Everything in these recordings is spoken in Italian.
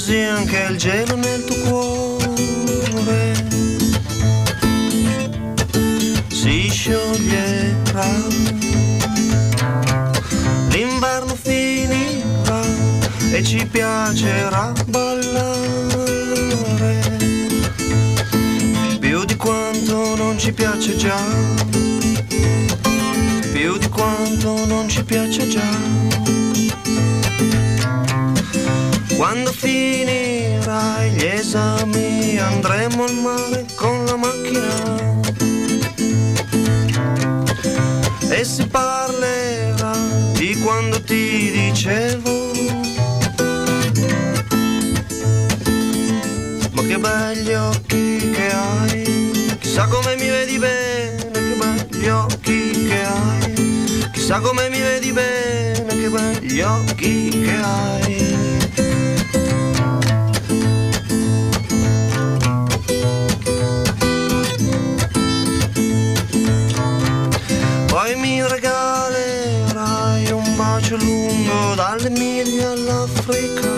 così anche il gelo nel tuo cuore si scioglierà, l'inverno finirà e ci piacerà ballare più di quanto non ci piace già, più di quanto non ci piace già. Quando finirai gli esami andremo al mare con la macchina e si parlerà di quando ti dicevo ma che belli occhi che hai, chissà come mi vedi bene, che belli occhi che hai, chissà come mi vedi bene, che belli occhi che hai. Poi mi regalerai un bacio lungo dall'Emilia all'Africa,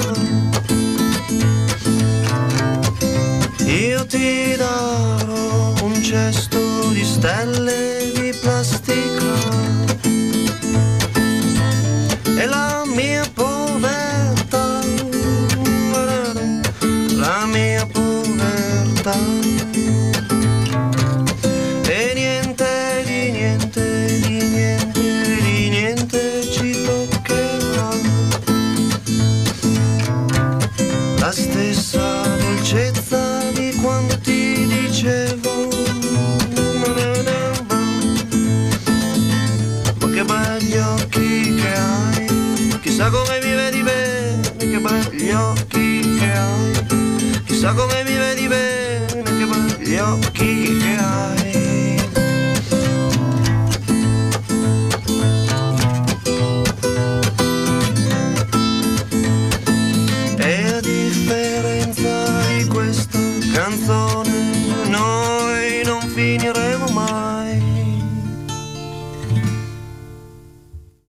io ti darò un cesto di stelle di plastica e la mia povertà, la mia povertà. E niente di niente, di niente, di niente ci toccherà. La stessa dolcezza di quando ti dicevo ma che belli occhi che hai, chissà come mi vedi bene, che belli occhi che hai, chissà come mi vedi bene, che belli occhi che hai.